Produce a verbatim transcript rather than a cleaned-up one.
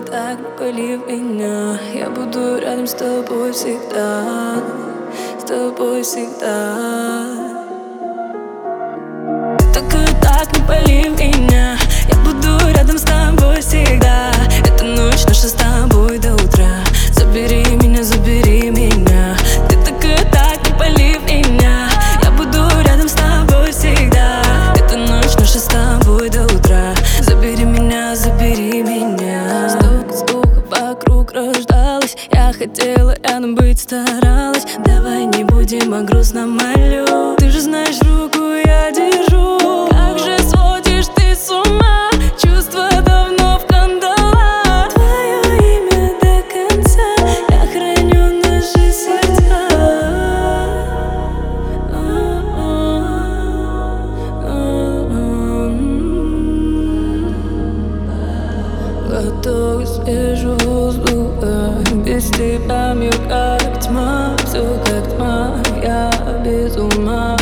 так не пали меня. Я буду рядом с тобой всегда, с тобой всегда. Только так не пали меня. Я буду рядом с тобой всегда. Эта ночь наша с тобой до утра. Забери меня, забери меня. Ты только так не пали меня. Я буду рядом с тобой всегда. Эта ночь наша с тобой до утра. Забери меня, забери меня. Стук, стук вокруг рождалась. Я хотела рядом быть, старалась. Давай не будем о грустном, молю. Ты же знаешь, руку я держу. Как же сводишь ты с ума. Чувства давно в кандалах. Твое имя до конца. Я храню наши сердца. Готов к свежему воздуха. Без тебя мир как тьма. Все как тьма, я без ума.